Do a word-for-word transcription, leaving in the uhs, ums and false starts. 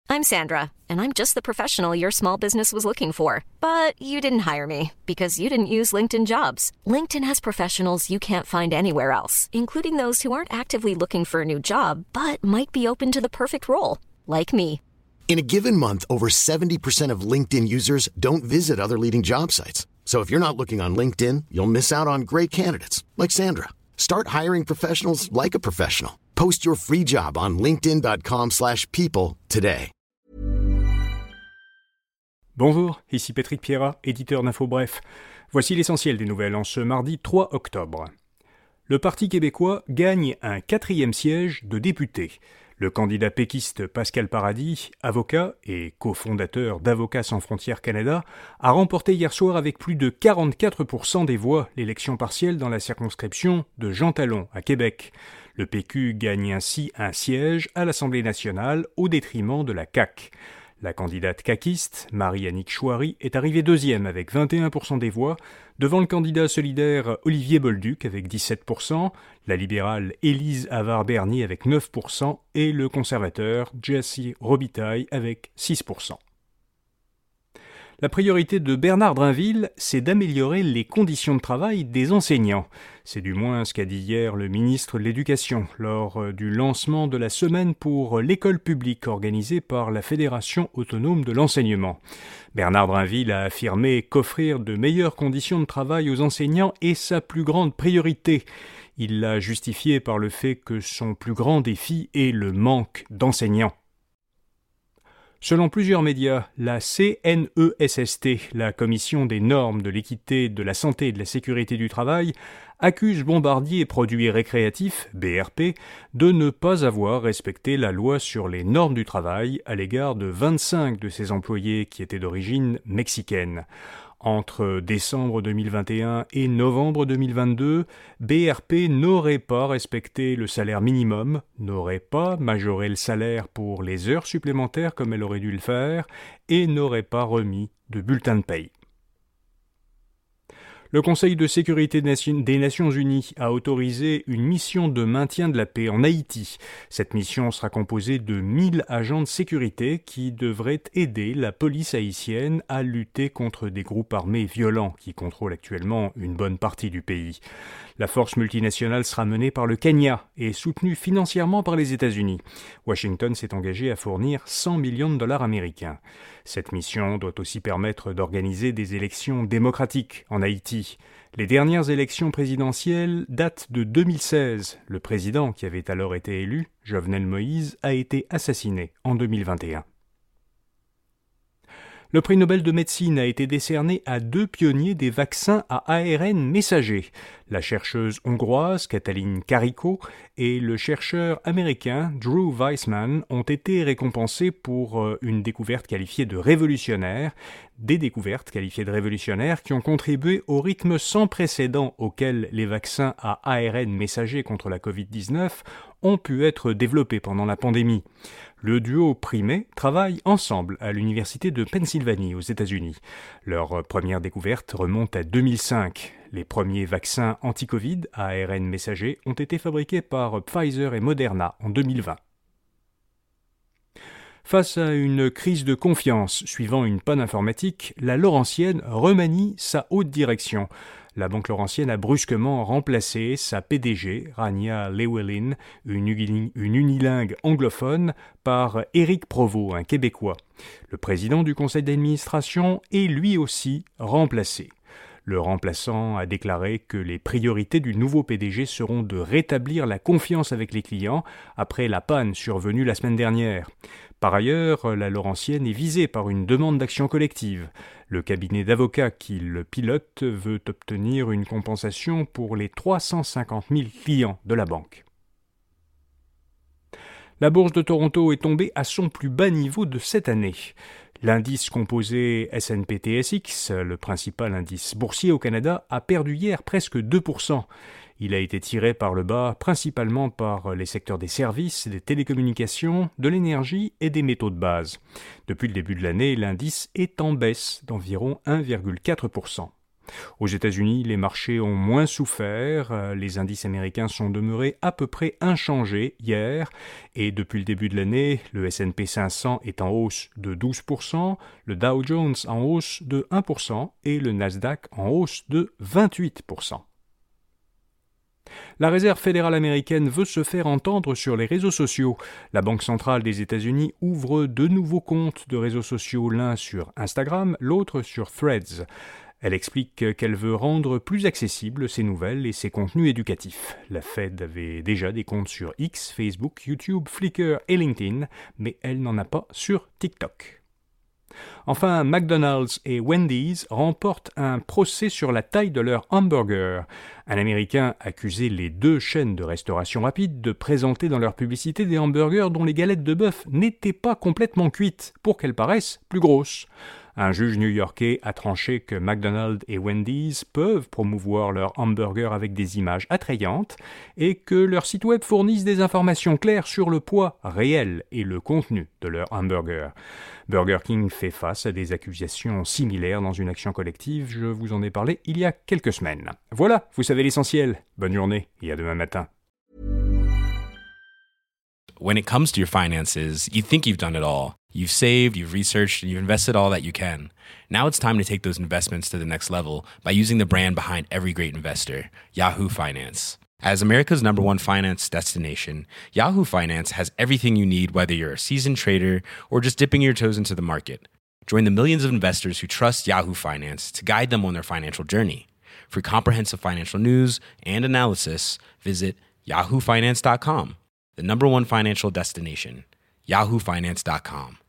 I'm Sandra, and I'm just the professional your small business was looking for. But you didn't hire me because you didn't use LinkedIn Jobs. LinkedIn has professionals you can't find anywhere else, including those who aren't actively looking for a new job, but might be open to the perfect role, like me. In a given month, over seventy percent of LinkedIn users don't visit other leading job sites. So if you're not looking on LinkedIn, you'll miss out on great candidates like Sandra. Start hiring professionals like a professional. Post your free job on linkedin.com slash people today. Bonjour, ici Patrick Pierrat, éditeur d'Info Bref. Voici l'essentiel des nouvelles en ce mardi trois octobre. Le Parti québécois gagne un quatrième siège de député. Le candidat péquiste Pascal Paradis, avocat et cofondateur d'Avocats sans frontières Canada, a remporté hier soir avec plus de quarante-quatre pour cent des voix l'élection partielle dans la circonscription de Jean Talon à Québec. Le P Q gagne ainsi un siège à l'Assemblée nationale au détriment de la C A Q. La candidate caquiste, Marie-Annick Chouary, est arrivée deuxième avec vingt et un pour cent des voix, devant le candidat solidaire Olivier Bolduc avec dix-sept pour cent, la libérale Élise Havard-Bernier avec neuf pour cent et le conservateur Jesse Robitaille avec six pour cent. La priorité de Bernard Drinville, c'est d'améliorer les conditions de travail des enseignants. C'est du moins ce qu'a dit hier le ministre de l'Éducation lors du lancement de la semaine pour l'école publique organisée par la Fédération autonome de l'enseignement. Bernard Drinville a affirmé qu'offrir de meilleures conditions de travail aux enseignants est sa plus grande priorité. Il l'a justifié par le fait que son plus grand défi est le manque d'enseignants. Selon plusieurs médias, la C N E S S T, la Commission des normes de l'équité, de la santé et de la sécurité du travail, accuse Bombardier Produits récréatifs, B R P, de ne pas avoir respecté la loi sur les normes du travail à l'égard de vingt-cinq de ses employés qui étaient d'origine mexicaine. Entre décembre deux mille vingt et un et novembre deux mille vingt-deux, B R P n'aurait pas respecté le salaire minimum, n'aurait pas majoré le salaire pour les heures supplémentaires comme elle aurait dû le faire et n'aurait pas remis de bulletin de paye. Le Conseil de sécurité des Nations Unies a autorisé une mission de maintien de la paix en Haïti. Cette mission sera composée de mille agents de sécurité qui devraient aider la police haïtienne à lutter contre des groupes armés violents qui contrôlent actuellement une bonne partie du pays. La force multinationale sera menée par le Kenya et soutenue financièrement par les États-Unis. Washington s'est engagé à fournir cent millions de dollars américains. Cette mission doit aussi permettre d'organiser des élections démocratiques en Haïti. Les dernières élections présidentielles datent de deux mille seize. Le président qui avait alors été élu, Jovenel Moïse, a été assassiné en deux mille vingt et un. Le prix Nobel de médecine a été décerné à deux pionniers des vaccins à A R N messager, la chercheuse hongroise Katalin Karikó et le chercheur américain Drew Weissman ont été récompensés pour une découverte qualifiée de révolutionnaire, des découvertes qualifiées de révolutionnaires qui ont contribué au rythme sans précédent auquel les vaccins à A R N messager contre la covid dix-neuf ont pu être développés pendant la pandémie. Le duo primé travaille ensemble à l'université de Pennsylvanie aux États-Unis. Leur première découverte remonte à deux mille cinq. Les premiers vaccins anti-Covid à A R N messager ont été fabriqués par Pfizer et Moderna en deux mille vingt. Face à une crise de confiance suivant une panne informatique, la Laurentienne remanie sa haute direction. La Banque Laurentienne a brusquement remplacé sa P D G, Rania Llewellyn, une, une unilingue anglophone, par Éric Provost, un Québécois. Le président du conseil d'administration est lui aussi remplacé. Le remplaçant a déclaré que les priorités du nouveau P D G seront de rétablir la confiance avec les clients après la panne survenue la semaine dernière. Par ailleurs, la Laurentienne est visée par une demande d'action collective. Le cabinet d'avocats qui le pilote veut obtenir une compensation pour les trois cent cinquante mille clients de la banque. La bourse de Toronto est tombée à son plus bas niveau de cette année. L'indice composé S and P T S X, le principal indice boursier au Canada, a perdu hier presque deux pour cent. Il a été tiré par le bas principalement par les secteurs des services, des télécommunications, de l'énergie et des métaux de base. Depuis le début de l'année, l'indice est en baisse d'environ un virgule quatre pour cent. Aux États-Unis, les marchés ont moins souffert, les indices américains sont demeurés à peu près inchangés hier, et depuis le début de l'année, le S and P cinq cents est en hausse de douze pour cent, le Dow Jones en hausse de un pour cent et le Nasdaq en hausse de vingt-huit pour cent. La Réserve fédérale américaine veut se faire entendre sur les réseaux sociaux. La Banque centrale des États-Unis ouvre deux nouveaux comptes de réseaux sociaux, l'un sur Instagram, l'autre sur Threads. Elle explique qu'elle veut rendre plus accessibles ses nouvelles et ses contenus éducatifs. La Fed avait déjà des comptes sur X, Facebook, YouTube, Flickr et LinkedIn, mais elle n'en a pas sur TikTok. Enfin, McDonald's et Wendy's remportent un procès sur la taille de leur hamburger. Un Américain accusait les deux chaînes de restauration rapide de présenter dans leur publicité des hamburgers dont les galettes de bœuf n'étaient pas complètement cuites pour qu'elles paraissent plus grosses. Un juge new-yorkais a tranché que McDonald's et Wendy's peuvent promouvoir leur hamburger avec des images attrayantes et que leur site web fournisse des informations claires sur le poids réel et le contenu de leur hamburger. Burger King fait face à des accusations similaires dans une action collective. Je vous en ai parlé il y a quelques semaines. Voilà, vous savez l'essentiel. Bonne journée et à demain matin. When it comes to your finances, you think you've done it all. You've saved, you've researched, and you've invested all that you can. Now it's time to take those investments to the next level by using the brand behind every great investor, Yahoo Finance. As America's number one finance destination, Yahoo Finance has everything you need, whether you're a seasoned trader or just dipping your toes into the market. Join the millions of investors who trust Yahoo Finance to guide them on their financial journey. For comprehensive financial news and analysis, visit yahoo finance dot com, the number one financial destination, yahoo finance dot com.